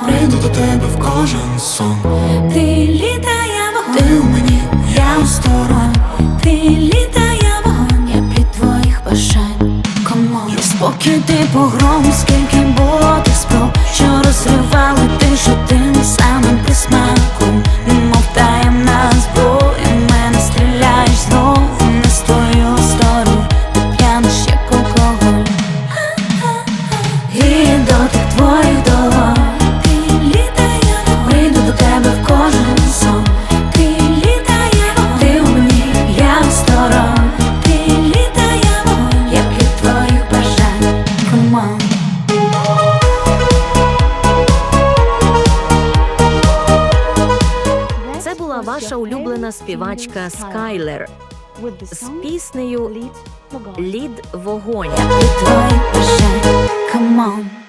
прийду до тебе в кожен сон. Ти літа, я вогонь, Ти у мені, я у сторонь. ти літа, я вогонь, я плід твоїх бажань. Come on. Спокій ти погром, скільки було тих спроб, що розривали тишу тим самим присмаком, мов таємна зброя, в мене стріляєш знов, не з твою сторону, ти п'яниш як алкоголь. І дотик твоїх долонь. Ти літа, я вогонь, прийду до тебе в кожен сон. Ти літа, я вогонь, ти у мені, я у сторонь. Ти літа, я вогонь, я плід твоїх бажань. Come on. Це була ваша улюблена співачка Скайлер з піснею «Лід Вогонь». Плід твоїх бажань. Come on.